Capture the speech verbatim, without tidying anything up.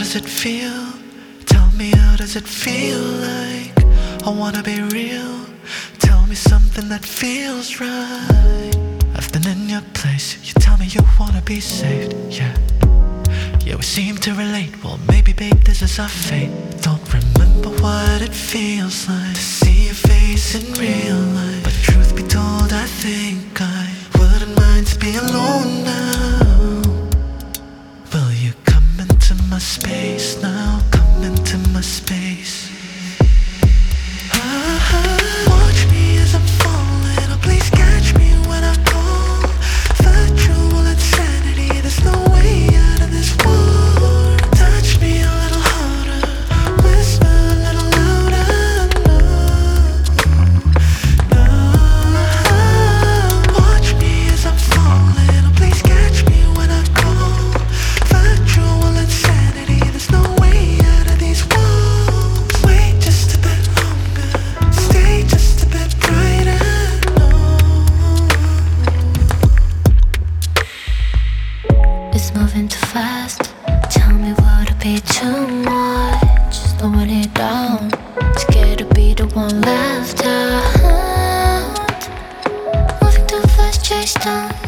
does it feel? Tell me, how does it feel like? I wanna be real. Tell me something that feels right. I've been in your place. You tell me you wanna be saved, yeah. Yeah, we seem to relate. Well, maybe, babe, this is our fate. Don't remember what it feels like to see your face in real life. But truth be told, I think I wouldn't mind to be alone now. Will you come into my space now? Come into my space. Watch me as I'm falling. Oh, please catch me when I fall. Virtual insanity, there's no way out of this war. Touch me a little harder, whisper a little louder. No, no. Watch me as I'm falling. Oh, please catch me when I fall. Virtual insanity, there's no way out of these walls. Wait just a bit longer, stay just a bit brighter. No. It's moving too fast. Tell me, would it be too much? Slowing it down, scared to be the one left out. Moving too fast, chase down.